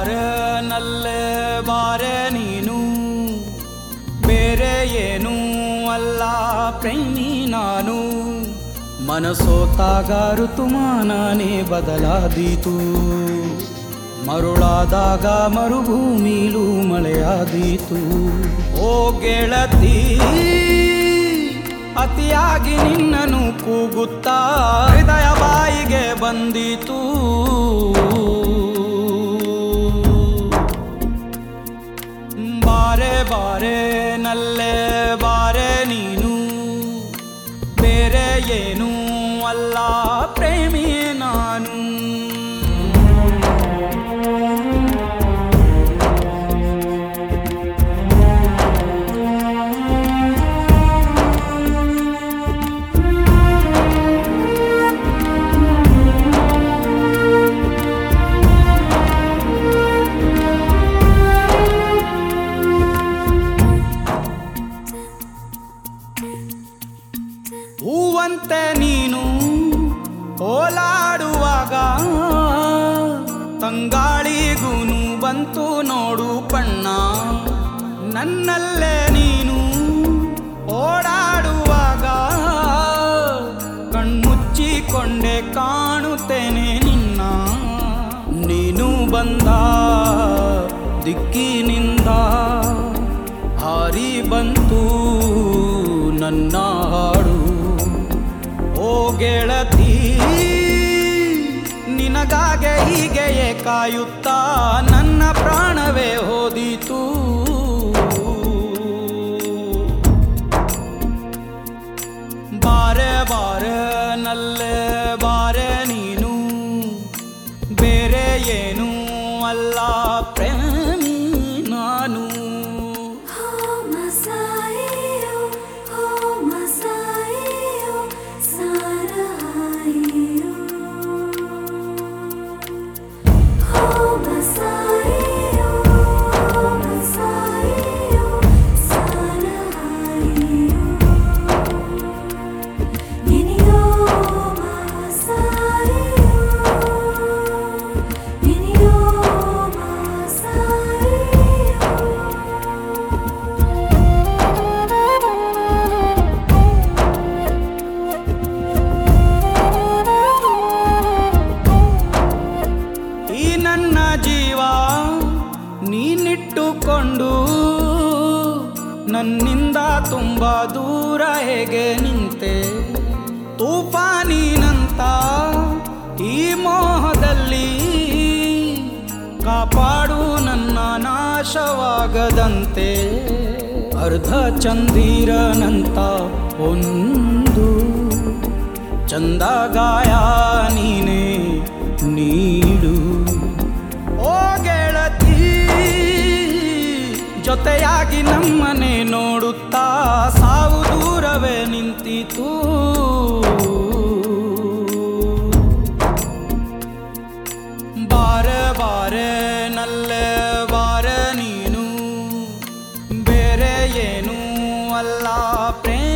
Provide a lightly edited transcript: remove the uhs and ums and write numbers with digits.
ನಲ್ಲೆ ಬಾರೆ ನೀನು, ಬೇರೆ ಏನೂ ಅಲ್ಲ ಪ್ರೇಮಿ ನಾನು. ಮನಸೋತಾಗ ಋತುಮಾನನೇ ಬದಲಾದೀತು, ಮರುಳಾದಾಗ ಮರುಭೂಮಿಲೂ ಮಳೆಯಾದೀತು. ಓ ಗೆಳತಿ, ಅತಿಯಾಗಿ ನಿನ್ನನು ಕೂಗುತ್ತಾ ಹೃದಯ ಬಾಯಿಗೆ ಬಂದಿತು. ಬಾರೆ ಬಾರೆ ನಲ್ಲೆ ಬಾರೆ ನೀನು, ಬೇರೆ ಏನೂ ಅಲ್ಲ ಪ್ರೇಮಿ ನಾನು. ಹೂವಂತೆ ನೀನು ಓಲಾಡುವಾಗ ತಂಗಾಳಿಗೂನು ಬಂತು ನೋಡು ಬಣ್ಣ. ನನ್ನಲ್ಲೇ ನೀನು ಓಡಾಡುವಾಗ ಕಣ್ಮುಚ್ಚಿಕೊಂಡೆ ಕಾಣುತ್ತೇನೆ ನಿನ್ನ. ನೀನು ಬಂದ ದಿಕ್ಕಿನಿಂದ ಹಾರಿ ಬಂತು ನನ್ನ ಹಾಡು. ಓ ಗೆಳತಿ, ನಿನಗಾಗೆ ಹೀಗೆಯೇ ಕಾಯುತ್ತಾ ನನ್ನ ಪ್ರಾಣವೇ ಹೋದಿತು. ಬಾರೆ ಬಾರೆ ನಲ್ಲೆ ಬಾರೆ ನೀನು, ಬೇರೆ ಏನೂ ಅಲ್ಲ ಪ್ರೇಮಿ ನಾನು. ನನ್ನ ಜೀವ ನೀನಿಟ್ಟುಕೊಂಡು ನನ್ನಿಂದ ತುಂಬ ದೂರ ಹೇಗೆ ನಿಂತೆ. ತೂಫಾನಿನಂತ ಈ ಮೋಹದಲ್ಲಿ ಕಾಪಾಡು ನನ್ನ ನಾಶವಾಗದಂತೆ. ಅರ್ಧ ಚಂದಿರನಂತ ಒಂದು ಚಂದ ಗಾಯ ನೀನೇ ನೀಡು. ಓ ಗೆಳತಿ, ಜೊತೆಯಾಗಿ ನಮ್ಮನೆ ನೋಡುತ್ತಾ ಸಾವು ದೂರವೇ ನಿಂತಿತು. ಬಾರೆ ಬಾರೆ ನಲ್ಲೆ ಬಾರೆ ನೀನು, ಬೇರೆ ಏನೂ ಅಲ್ಲ ಪ್ರೇಮ